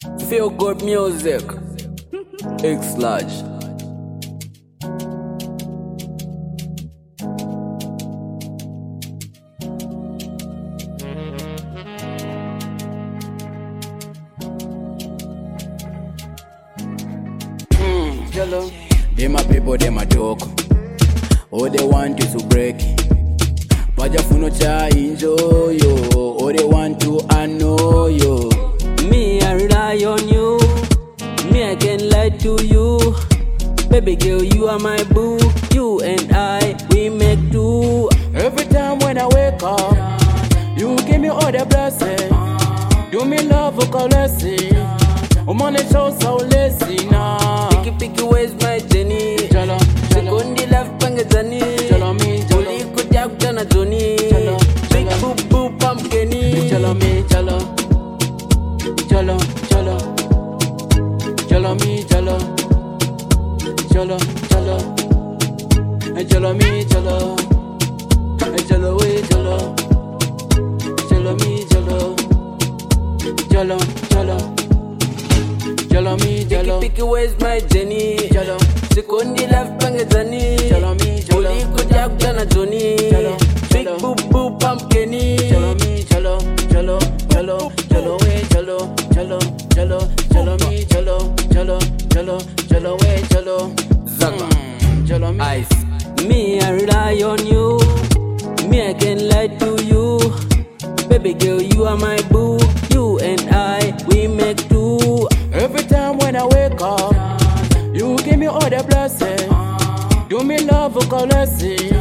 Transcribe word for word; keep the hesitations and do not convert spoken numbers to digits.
Feel good music. X large. Jello. They my people, they my talk. All they want is to break. Wajafuno cha enjoy yo. All they want to annoy yo. Me, I rely on you. Me, I can lie to you. Baby girl, you are my boo. You and I, we make do. Every time when I wake up, you give me all the blessings. Do me love for caressing. I'm on the show so lazy now. Picky picky, where's my Jenny? Jello, Sekundi love panga Jenny. Jello me, Jello. Uli kujak jana Johnny. Jello, Big Jello. boo boo pumpkini. Jello me, Jello. Jello, Jello. Jello me, Jello. Jello, Jello. And Jello me, Jello. And Jello we, Jello. Jello me, Jello. Jello, Jello. Jello me, Jello. Picky picky, where's my Jenny? Jello. Sekundi love panga Jenny. Jello me, Jello. Uli kujak jana Johnny. Jello, Big Jello. boo boo pumpkini. Jello me, Jello. Jello, Jello. Jello we, Jello. Jello, Jello. Jello me, Jello. Jello, Jello. Jello we, Jello. Zaga. Mm, Jello me. Ice. Me, I rely on you. Me, I can lie to you. Baby girl, you are my boo. You and I, we make do. Every time when I wake up, you give me all the blessings. Do me love for caressing.